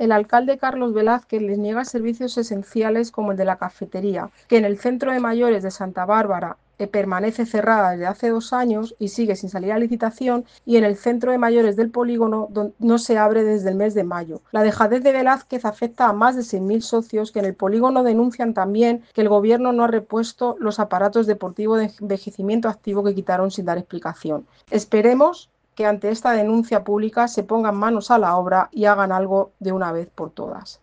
el alcalde Carlos Velázquez les niega servicios esenciales como el de la cafetería, que en el centro de mayores de Santa Bárbara permanece cerrada desde hace 2 años y sigue sin salir a licitación, y en el centro de mayores del polígono no se abre desde el mes de mayo. La dejadez de Velázquez afecta a más de 6.000 socios que en el polígono denuncian también que el gobierno no ha repuesto los aparatos deportivos de envejecimiento activo que quitaron sin dar explicación. Esperemos que ante esta denuncia pública se pongan manos a la obra y hagan algo de una vez por todas.